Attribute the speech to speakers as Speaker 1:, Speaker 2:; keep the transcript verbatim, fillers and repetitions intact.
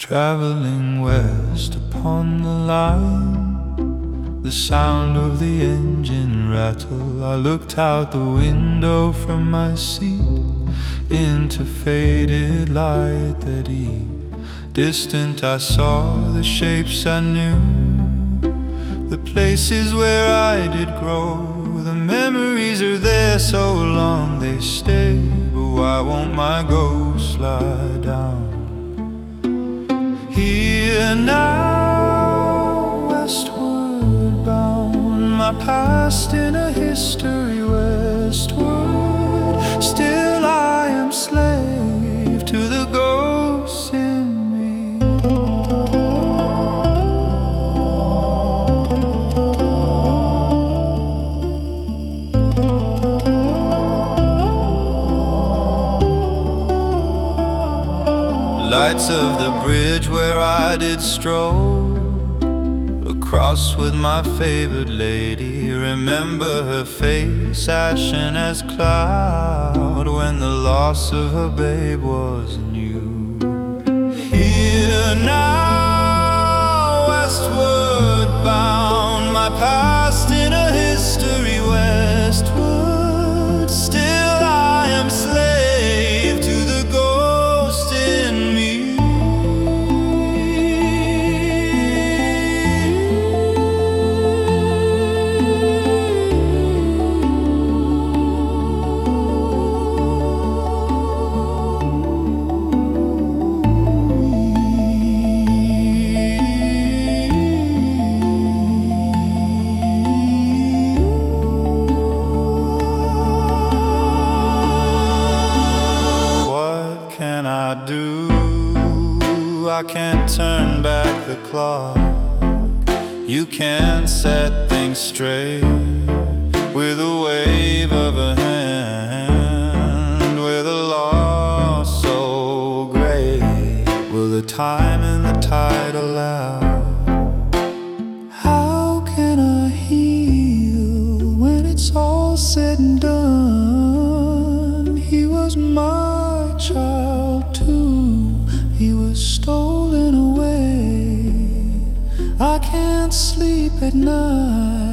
Speaker 1: Traveling west upon the line, the sound of the engine rattle. I looked out the window from my seat into faded light that eve. Distant I saw the shapes I knew, the places where I did grow. The memories are there so long they stay, but why won't my ghost slide down? Here now, westward bound, my past in a history westward. Still I am slave to the ghosts in me. Lights of the bridge where I did stroll across with my favorite lady. Remember her face, ashen as cloud, when the loss of her babe was new. Here now, westward bound, my past in a history westward. Still I am slave to the ghost in me. I do, I can't turn back the clock. You can't set things straight with a wave of a hand. With a loss so great, will the time and the tide allow? How can I heal when it's all said and done? He was my child too, he was stolen away. I can't sleep at night.